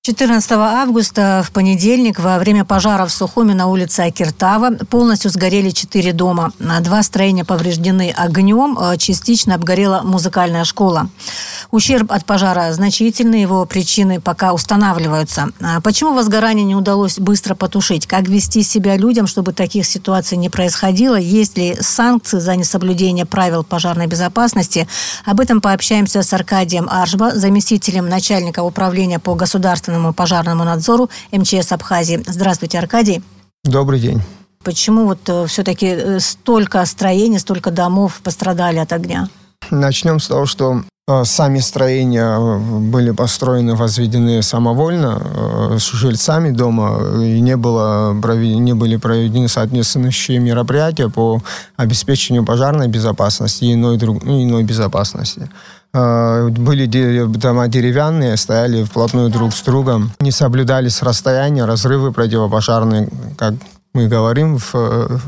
14 августа в понедельник во время пожара в Сухуми на улице Акиртава полностью сгорели 4 дома. 2 строения повреждены огнем, частично обгорела музыкальная школа. Ущерб от пожара значительный, его причины пока устанавливаются. Почему возгорание не удалось быстро потушить? Как вести себя людям, чтобы таких ситуаций не происходило? Есть ли санкции за несоблюдение правил пожарной безопасности? Об этом пообщаемся с Аркадием Аршба, заместителем начальника управления по государственному пожарному надзору МЧС Абхазии. Здравствуйте, Аркадий. Добрый день. Почему все-таки столько строений, столько домов пострадали от огня? Начнем с того, что сами строения были построены, возведены самовольно с жильцами дома, и не были проведены соответствующие мероприятия по обеспечению пожарной безопасности и иной безопасности. Были дома деревянные, стояли вплотную друг с другом, не соблюдались расстояния, разрывы противопожарные, как мы говорим в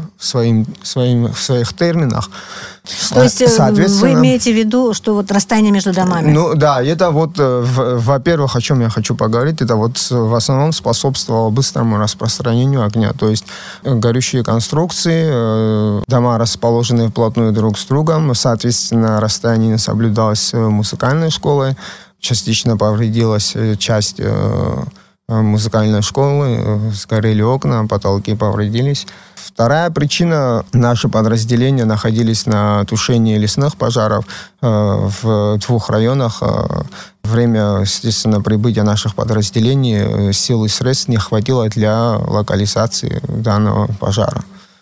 своих терминах. То есть вы имеете в виду, что расстояние между домами? Ну да, это во-первых, о чем я хочу поговорить, это в основном способствовало быстрому распространению огня. То есть горющие конструкции, дома расположены вплотную друг с другом, соответственно, расстояние не соблюдалось музыкальной школой, частично повредилась часть музыкальной школы, сгорели окна, потолки повредились. Вторая причина: наши подразделения находились на тушении лесных пожаров в 2 районах. Время, естественно, прибытия наших подразделений сил и средств не хватило для локализации данного пожара.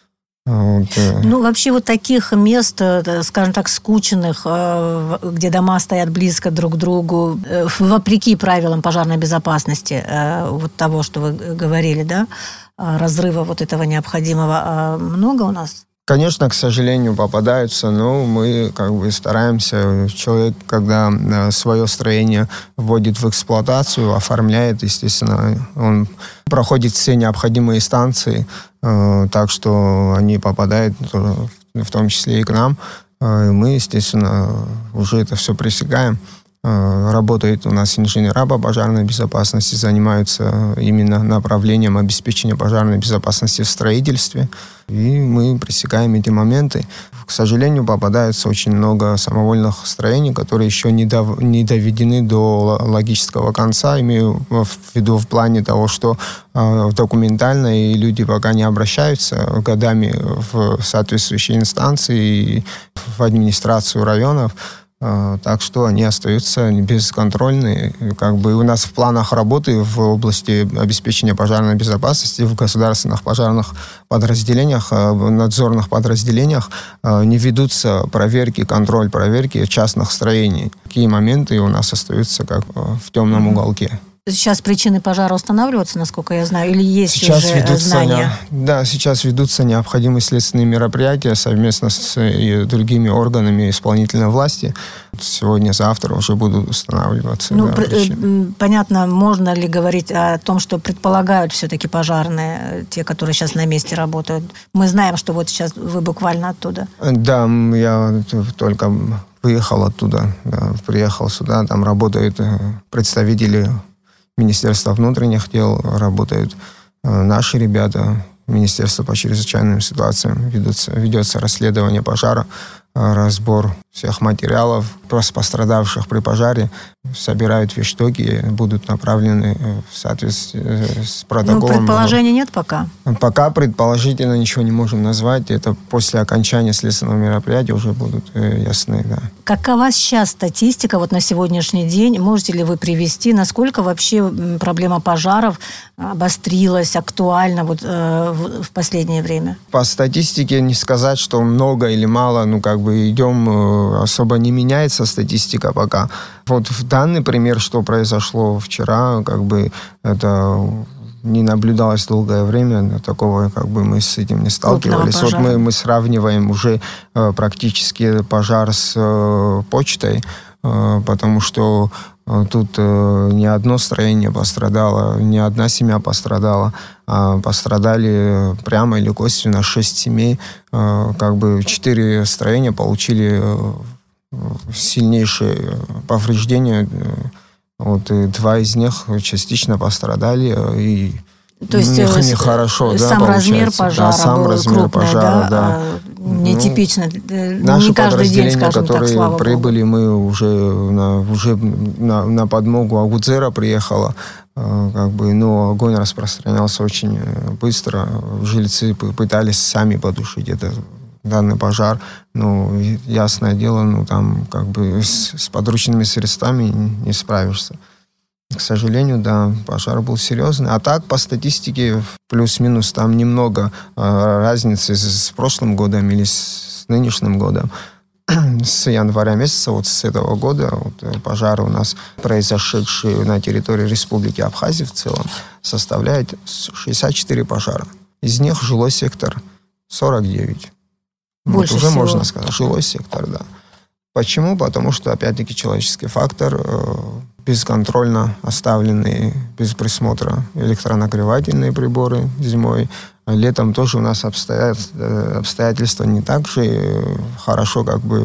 Вообще таких мест, скажем так, скученных, где дома стоят близко друг к другу, вопреки правилам пожарной безопасности, того, что вы говорили, да, разрыва этого необходимого, много у нас? Конечно, к сожалению, попадаются, но мы стараемся. Человек, когда свое строение вводит в эксплуатацию, оформляет, естественно, он проходит все необходимые инстанции, так что они попадают в том числе и к нам. Мы, естественно, уже это все пресекаем. Работают у нас инженера по пожарной безопасности, занимаются именно направлением обеспечения пожарной безопасности в строительстве. И мы пресекаем эти моменты. К сожалению, попадается очень много самовольных строений, которые еще не доведены до логического конца. Имею в виду в плане того, что документально и люди пока не обращаются годами в соответствующие инстанции и в администрацию районов. Так что они остаются бесконтрольны. У нас в планах работы в области обеспечения пожарной безопасности в государственных пожарных подразделениях, в надзорных подразделениях не ведутся контроль проверки частных строений. Такие моменты у нас остаются в темном уголке. Сейчас причины пожара устанавливаются, насколько я знаю, или есть сейчас уже знания? Сейчас ведутся необходимые следственные мероприятия совместно с другими органами исполнительной власти. Сегодня-завтра уже будут устанавливаться. Понятно, можно ли говорить о том, что предполагают все-таки пожарные, те, которые сейчас на месте работают? Мы знаем, что сейчас вы буквально оттуда. Да, я только выехал оттуда, приехал сюда, там работают представители Министерства внутренних дел, работают наши ребята, Министерство по чрезвычайным ситуациям, ведется расследование пожара, разбор всех материалов, пострадавших при пожаре, собирают вещдоки, будут направлены в соответствии с протоколом. Предположений нет пока? Пока предположительно ничего не можем назвать. Это после окончания следственного мероприятия уже будут ясны, да. Какова сейчас статистика на сегодняшний день? Можете ли вы привести, насколько вообще проблема пожаров обострилась, актуальна в последнее время? По статистике не сказать, что много или мало, идем, особо не меняется статистика пока. В данный пример, что произошло вчера, это не наблюдалось долгое время, такого мы с этим не сталкивались. Мы сравниваем уже практически пожар с почтой, потому что тут не одно строение пострадало, не одна семья пострадала, а пострадали прямо или косвенно 6 семей. 4 строения получили сильнейшие повреждения, Вот, и 2 из них частично пострадали, и то есть нехорошо, сам да, размер пожара сам был размер крупный, пожара, да? Нетипично. Наши Не каждый день, подразделения, скажем так, которые слава прибыли, Богу. мы уже на подмогу Агудзера приехала, но огонь распространялся очень быстро. Жильцы пытались сами потушить данный пожар, но ясное дело, там с подручными средствами не справишься. К сожалению, да, пожар был серьезный. А так, по статистике, плюс-минус, там немного разницы с прошлым годом или с нынешним годом. С января месяца, вот с этого года, пожары у нас, произошедшие на территории Республики Абхазия в целом, составляет 64 пожара. Из них жилой сектор 49. Больше уже всего. Можно сказать, жилой сектор, да. Почему? Потому что, опять-таки, человеческий фактор, бесконтрольно оставленные без присмотра электронагревательные приборы зимой. Летом тоже у нас обстоятельства не так же хорошо,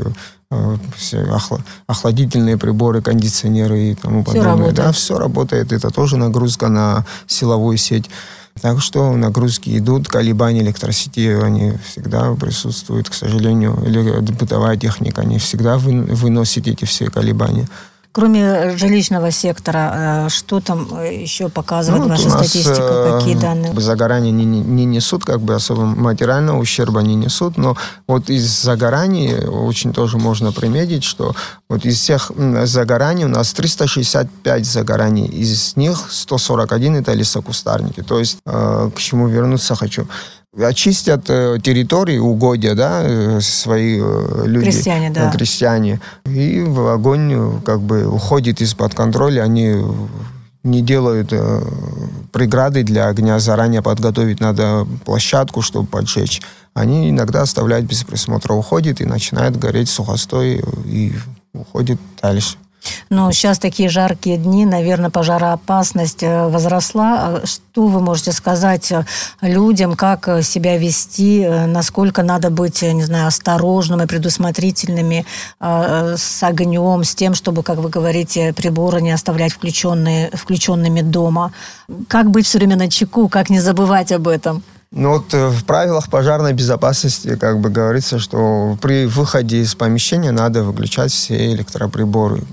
все охладительные приборы, кондиционеры и тому подобное. Да, все работает. Это тоже нагрузка на силовую сеть. Так что нагрузки идут, колебания электросети, они всегда присутствуют, к сожалению. Или бытовая техника, они всегда выносят эти все колебания. Кроме жилищного сектора, что там еще показывает ваша статистика? Какие данные? Загорания не несут, особо материального ущерба не несут, но вот из загораний очень тоже можно приметить, что вот из всех загораний у нас 365 загораний, из них 141 это лесокустарники. То есть, к чему вернуться хочу. Очистят территории, угодья, да, свои люди, крестьяне, и огонь уходит из-под контроля, они не делают преграды для огня, заранее подготовить надо площадку, чтобы поджечь. Они иногда оставляют без присмотра, уходит и начинает гореть сухостой и уходит дальше. Но сейчас такие жаркие дни, наверное, пожароопасность возросла. Что вы можете сказать людям, как себя вести, насколько надо быть, не знаю, осторожными, предусмотрительными с огнем, с тем, чтобы, как вы говорите, приборы не оставлять включенными дома? Как быть все время начеку, как не забывать об этом? В правилах пожарной безопасности говорится, что при выходе из помещения надо выключать все электроприборы.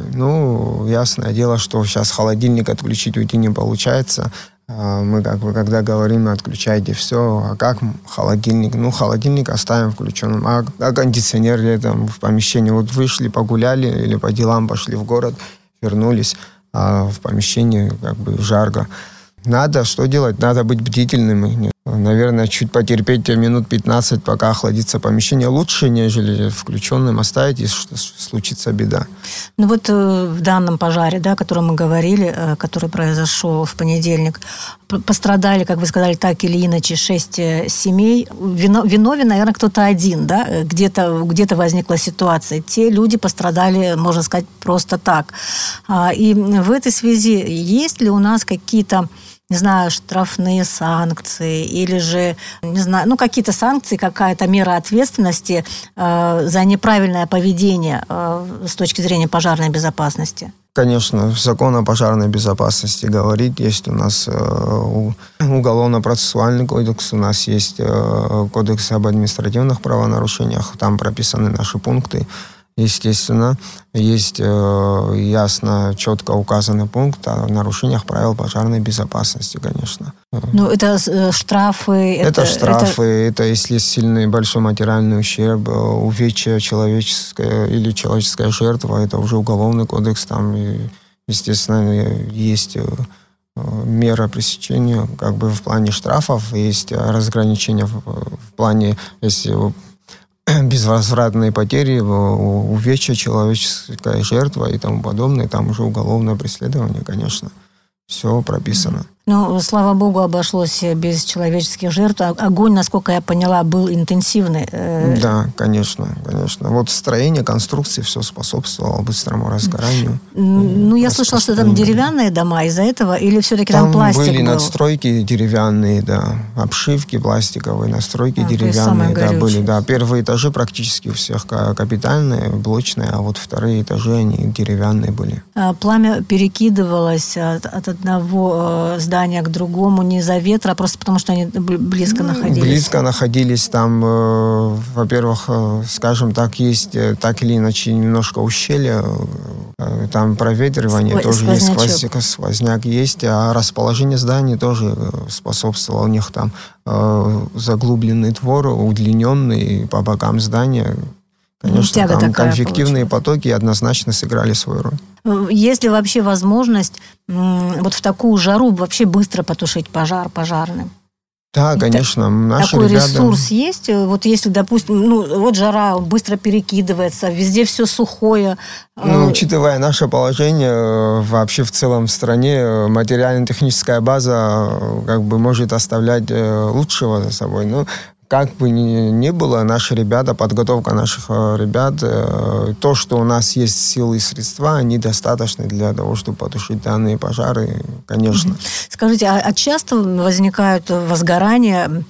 Ясное дело, что сейчас холодильник отключить уйти не получается. Мы когда говорим, отключайте все, а как холодильник? Холодильник оставим включенным. А кондиционер летом в помещении? Вышли, погуляли или по делам пошли в город, вернулись, а в помещении жарко. Надо что делать? Надо быть бдительным. Наверное, чуть потерпеть минут 15, пока охладится помещение. Лучше, нежели включенным оставить, если случится беда. В данном пожаре, о котором мы говорили, который произошел в понедельник, пострадали, как вы сказали, так или иначе 6 семей. Виновен, наверное, кто-то один, да? Где-то возникла ситуация. Те люди пострадали, можно сказать, просто так. И в этой связи есть ли у нас какие-то, не знаю, штрафные санкции или же, не знаю, какие-то санкции, какая-то мера ответственности за неправильное поведение с точки зрения пожарной безопасности? Конечно, закон о пожарной безопасности говорит, есть у нас уголовно-процессуальный кодекс, у нас есть кодекс об административных правонарушениях, там прописаны наши пункты. Естественно, есть ясно, четко указанный пункт о нарушениях правил пожарной безопасности, конечно. Это штрафы? Это штрафы, это если сильный большой материальный ущерб, увечье человеческое или человеческая жертва, это уже уголовный кодекс, там, естественно, есть мера пресечения, в плане штрафов, есть разграничения в плане, если безвозвратные потери, увечья, человеческая жертва и тому подобное, там уже уголовное преследование, конечно. Все прописано. Ну, слава богу, обошлось без человеческих жертв. Огонь, насколько я поняла, был интенсивный. Да, конечно. Вот строение, конструкции, все способствовало быстрому разгоранию. Ну, я слышала, что там деревянные дома из-за этого, или все-таки там пластик были был? надстройки деревянные, да, обшивки пластиковые, настройки самое деревянные, да, были, горючее. да. Первые этажи практически у всех капитальные, блочные, а вот вторые этажи, они деревянные были. Пламя перекидывалось от одного здания к другому не из-за ветра, а просто потому, что они близко находились? Близко находились. Там, во-первых, скажем так, есть так или иначе немножко ущелье, там проветривание тоже есть, сквозняк есть, а расположение зданий тоже способствовало. У них там заглубленный двор, удлиненный по бокам здания. Конечно, там конвективные потоки однозначно сыграли свою роль. Есть ли вообще возможность вот в такую жару вообще быстро потушить пожар пожарным? Да, конечно. Наши такой ребята... ресурс есть? Вот если, допустим, вот жара, быстро перекидывается, везде все сухое. Учитывая наше положение, вообще в целом в стране материально-техническая база может оставлять лучшего за собой. Но как бы ни было, наши ребята, подготовка наших ребят, то, что у нас есть силы и средства, они достаточны для того, чтобы потушить данные пожары, конечно. Скажите, а часто возникают возгорания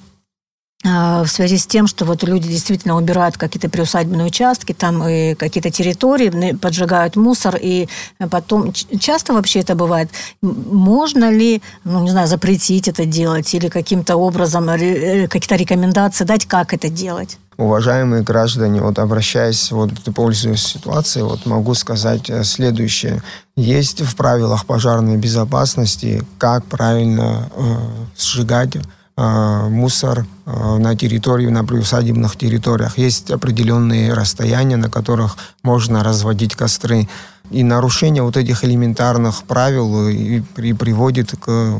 в связи с тем, что вот люди действительно убирают какие-то приусадебные участки, там и какие-то территории, поджигают мусор, и потом... Часто вообще это бывает? Можно ли, запретить это делать или каким-то образом какие-то рекомендации дать, как это делать? Уважаемые граждане, обращаясь, пользуясь ситуацией, могу сказать следующее. Есть в правилах пожарной безопасности, как правильно сжигать мусор на приусадебных территориях. Есть определенные расстояния, на которых можно разводить костры. И нарушение этих элементарных правил приводит к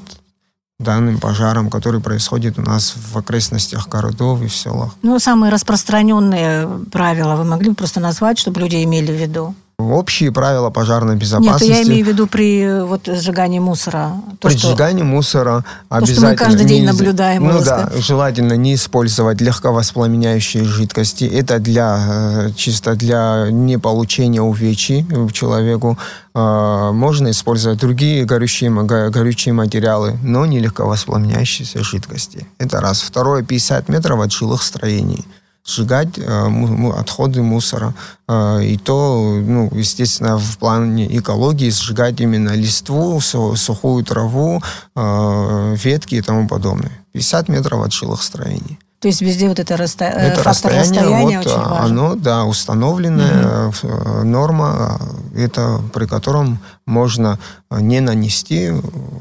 данным пожарам, которые происходят у нас в окрестностях городов и в селах. Самые распространенные правила вы могли бы просто назвать, чтобы люди имели в виду? Общие правила пожарной безопасности. Нет, я имею в виду при сжигании мусора. При сжигании мусора обязательно... То, что мы каждый день наблюдаем. Желательно не использовать легковоспламеняющие жидкости. Это чисто для неполучения увечий человеку. Можно использовать другие горючие материалы, но не легковоспламеняющиеся жидкости. Это раз. Второе, 50 метров от жилых строений. Сжигать отходы мусора. И то, естественно, в плане экологии сжигать именно листву, сухую траву, ветки и тому подобное. 50 метров от жилых строений. То есть везде это расстояние очень важно. Оно, установленная норма, при котором можно не нанести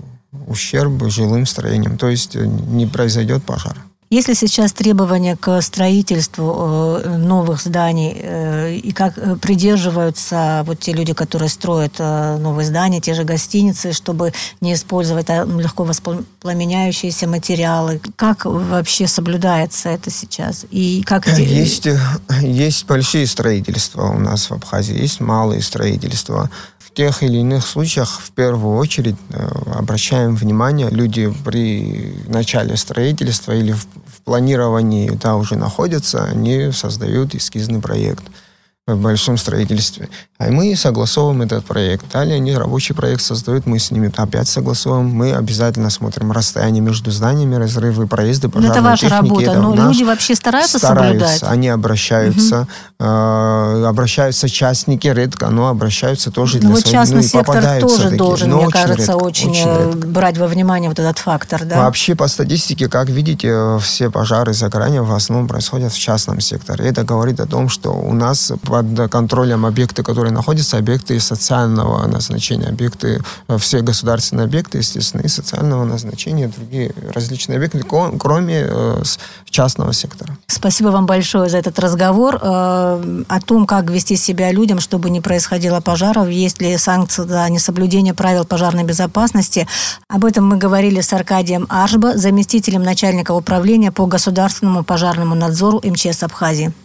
ущерб жилым строениям. То есть не произойдет пожар. Есть ли сейчас требования к строительству новых зданий, и как придерживаются те люди, которые строят новые здания, те же гостиницы, чтобы не использовать легко воспламеняющиеся материалы? Как вообще соблюдается это сейчас? И как Есть большие строительства у нас в Абхазии, есть малые строительства. В тех или иных случаях в первую очередь обращаем внимание, люди при начале строительства или в планировании уже находятся, они создают эскизный проект в большом строительстве. А мы согласовываем этот проект. Далее они рабочий проект создают, мы с ними опять согласовываем. Мы обязательно смотрим расстояние между зданиями, разрывы, проезды, пожарной это ваша техники. работа, но люди вообще стараются соблюдать? Они обращаются. Обращаются частники редко, но обращаются тоже для своих. Частный сектор тоже должен, мне кажется, очень брать во внимание этот фактор, да? Вообще, по статистике, как видите, все пожары загорания в основном происходят в частном секторе. Это говорит о том, что у нас под контролем объекты, которые находятся, объекты социального назначения, объекты, все государственные объекты, естественно, и социального назначения, другие различные объекты, кроме частного сектора. Спасибо вам большое за этот разговор. О том, как вести себя людям, чтобы не происходило пожаров, есть ли санкции за несоблюдение правил пожарной безопасности. Об этом мы говорили с Аркадием Аршба, заместителем начальника управления по государственному пожарному надзору МЧС Абхазии.